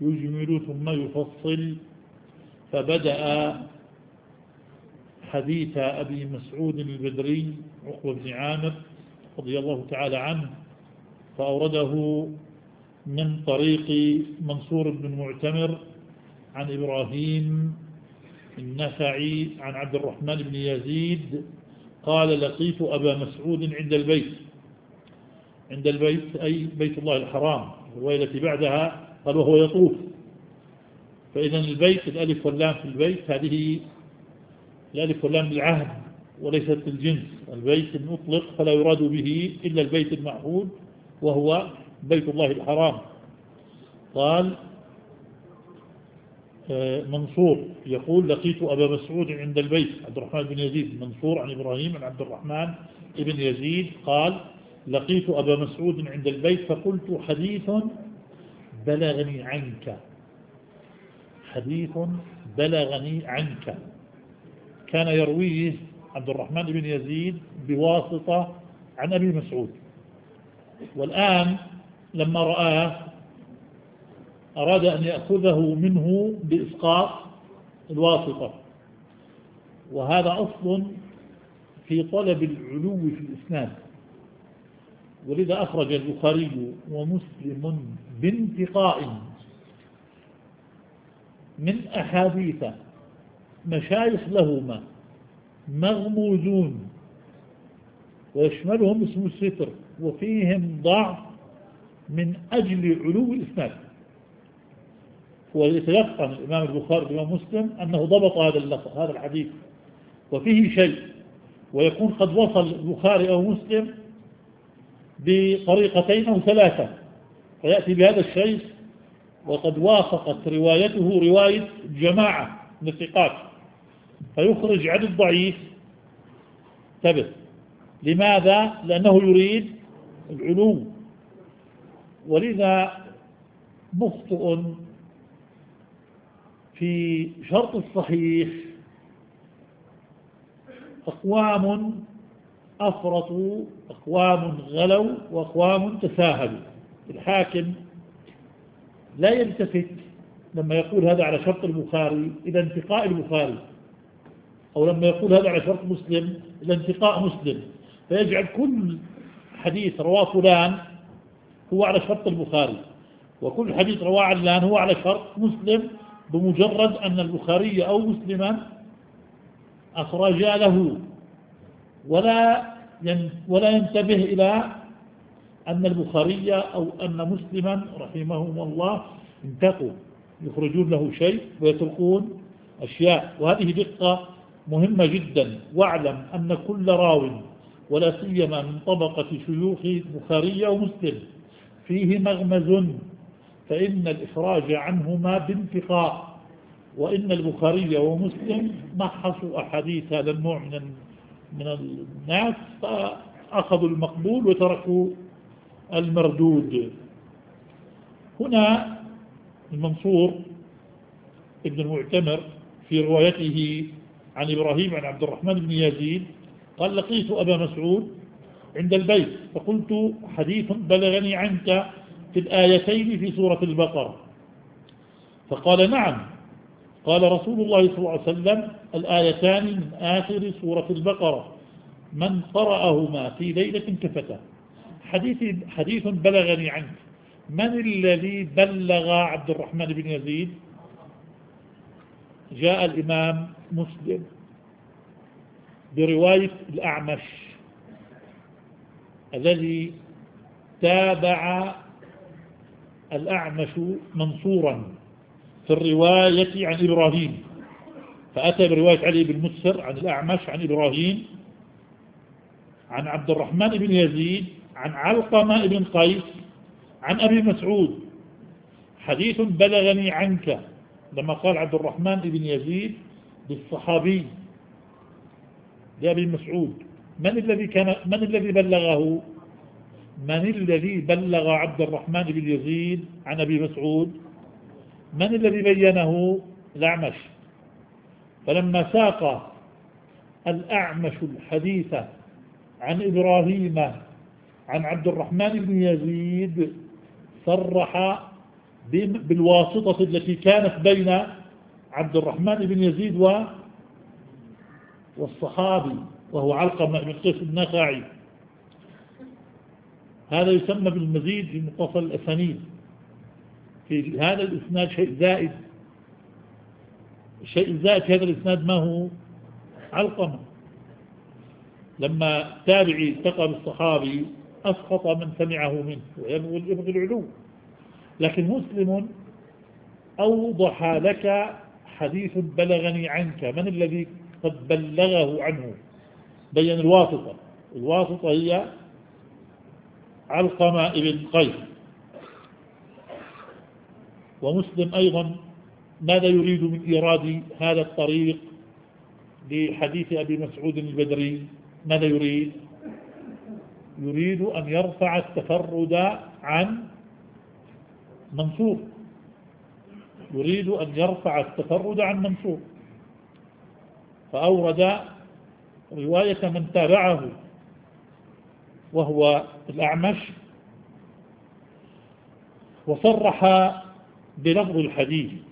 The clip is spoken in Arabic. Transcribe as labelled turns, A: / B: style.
A: يجمل ثم يفصل. فبدأ حديث أبي مسعود البدري عقبة بن عامر رضي الله تعالى عنه، فأورده من طريق منصور بن معتمر عن إبراهيم النخعي عن عبد الرحمن بن يزيد قال: لقيت أبا مسعود عند البيت. عند البيت أي بيت الله الحرام. الرواية التي بعدها قال: وهو يطوف. فإذا البيت الألف واللام في البيت هذه الألف واللام للعهد وليست للجنس. البيت المطلق فلا يراد به إلا البيت المعهود وهو بيت الله الحرام. قال منصور يقول: لقيت أبا مسعود عند البيت. عبد الرحمن بن يزيد. منصور عن إبراهيم عن عبد الرحمن بن يزيد قال: لقيت أبا مسعود عند البيت فقلت: حديث بلغني عنك. حديث بلغني عنك. كان يرويه عبد الرحمن بن يزيد بواسطة عن أبي مسعود، والآن لما رآه أراد أن يأخذه منه بإسقاط الواسطة، وهذا أصل في طلب العلو في الإسناد. ولذا أخرج البخاري ومسلم بانتقاء من أحاديث مشايخ لهما مغموزون ويشملهم اسم الستر وفيهم ضعف من أجل علو الإسناد. ويتيقن الإمام البخاري والإمام مسلم أنه ضبط هذا الحديث وفيه شيء، ويكون قد وصل البخاري أو مسلم بطريقتين أو ثلاثة، فيأتي بهذا الشيء وقد وافقت روايته رواية جماعة من الثقات، فيخرج عن الضعيف. انتبه، لماذا؟ لأنه يريد العلو. ولذا مخطئ في شرط الصحيح أقوام أفرطوا، أقوام غلوا، وأقوام تساهلوا. الحاكم لا يلتفت لما يقول هذا على شرط البخاري إلى انتقاء البخاري، أو لما يقول هذا على شرط مسلم إلى انتقاء مسلم، فيجعل كل حديث رواه فلان هو على شرط البخاري، وكل حديث رواه علان هو على شرط مسلم، بمجرد أن البخاري أو مسلما أخرجا له، ولا ينتبه إلى أن البخاري أو أن مسلما رحمهم الله انتقوا يخرجون له شيء ويتركون أشياء. وهذه دقة مهمة جدا. واعلم أن كل راو ولا سيما من طبقة شيوخ البخاري ومسلم فيه مغمز، فإن الإخراج عنهما بانتقاء، وإن البخاري ومسلم محصوا أحاديث هذا النوع من الناس، فأخذوا المقبول وتركوا المردود. هنا المنصور ابن المعتمر في روايته عن إبراهيم عن عبد الرحمن بن يزيد قال: لقيت أبا مسعود عند البيت فقلت: حديث بلغني عنك في الآيتين في سورة البقرة. فقال: نعم. قال رسول الله صلى الله عليه وسلم: الآيتان من آخر سورة البقرة، من قرأهما في ليلة كفته. حديث بلغني عنك. من الذي بلغ عبد الرحمن بن يزيد؟ جاء الإمام مسلم برواية الأعمش الذي تابع الأعمش منصورا في الرواية عن إبراهيم، فأتى برواية علي بن مسهر عن الأعمش عن إبراهيم عن عبد الرحمن بن يزيد عن علقمة بن قيس عن أبي مسعود: حديث بلغني عنك. لما قال عبد الرحمن بن يزيد بالصحابي لأبي مسعود، من الذي بلغه؟ من الذي بلغ عبد الرحمن بن يزيد عن أبي مسعود؟ من الذي بينه؟ الأعمش. فلما ساق الأعمش الحديث عن إبراهيم عن عبد الرحمن بن يزيد صرح بالواسطة التي كانت بين عبد الرحمن بن يزيد والصحابي وهو علقمة بن قيس النخعي. هذا يسمى بالمزيد في متصل الأسانيد. في هذا الإسناد شيء زائد. الشيء الزائد في هذا الإسناد ما هو؟ علقمة. لما تابعي التقى بالصحابي أسقط من سمعه منه ويبغي العلو. لكن مسلم أوضح لك حديث بلغني عنك، من الذي قد بلغه عنه؟ بين الواسطة. الواسطة هي علقمة ابن قيس. ومسلم أيضا ماذا يريد من إيراد هذا الطريق لحديث أبي مسعود البدري؟ ماذا يريد؟ يريد أن يرفع التفرد عن منصور. يريد أن يرفع التفرد عن منصور، فأورد رواية من تابعه وهو الأعمش، وصرح بلفظ الحديث